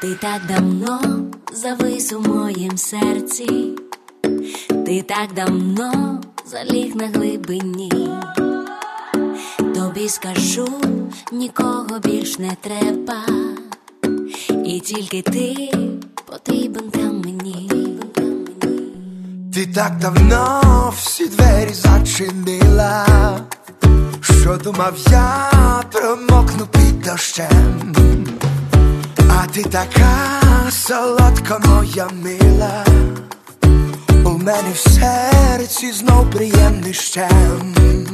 Ти так давно завис у моїм серці, ти так давно заліг на глибині. Тобі скажу, нікого більш не треба, і тільки ти потрібен там мені. Ти так давно всі двері зачинила, що думав я промокну під дощем. А ти така солодка, моя мила, у мене в серці знов приємний щем.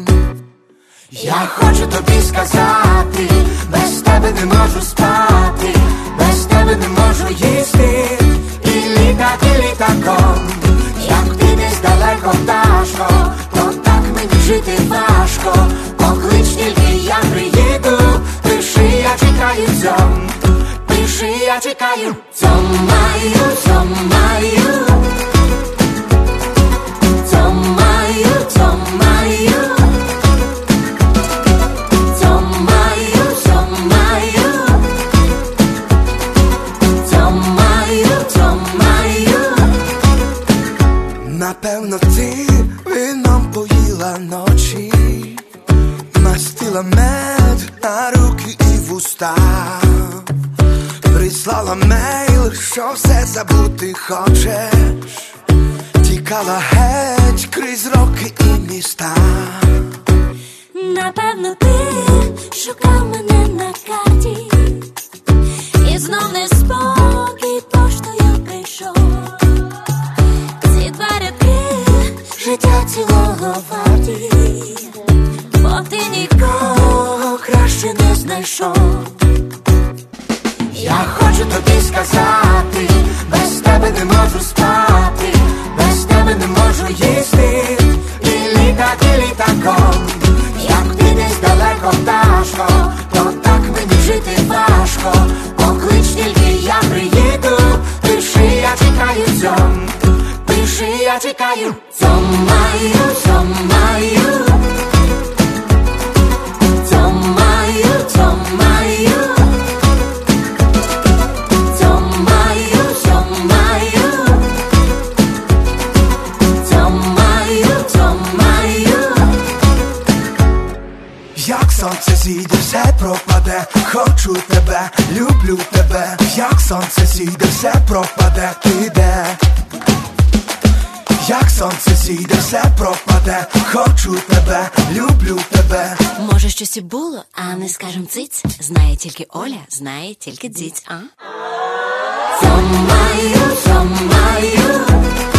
Я хочу тобі сказати, без тебе не можу спати, без тебе не можу їсти і літати літаком. Як ти десь далеко, пташко, то так мені жити важко. Поклич тільки, я приїду, пиши, я чекаю цьом. Пиши, я чекаю цьом маю, цьом маю, цьом маю, цьом маю, цьом маю, цьом маю, цьом маю, цьом маю. Напевно, ти вином поїла ночі, мастила мед на руки і вуста, прислала мейл, що все забути хочеш, тікала геть крізь роки і міста. Напевно, ти шукав мене на карті, і знов неспокій поштою прийшов. Ці два рядки життя цілого варті, бо ти нікого краще не знайшов. Я хочу тобі сказати, без тебе не можу спати, без тебе не можу їсти і літати літаком. Як ти десь далеко, пташко, то так мені жити важко. Поклич тільки, я приїду, пиши, я чекаю цьом. Пиши, я чекаю цьом маю, цьом маю, цьом маю, цьом маю, цьом маю, цьом маю, цьом маю, цьом маю. Як сонце зійде, все пропаде, хочу тебе, люблю тебе. Як сонце зійде, все пропаде, ти де? Як сонце зійде, все пропаде, хочу тебе, люблю тебе. Може, щось і було, а не скажем циць. Знає тільки Оля, знає тільки дзіць, а? Цьом маю, цьом маю,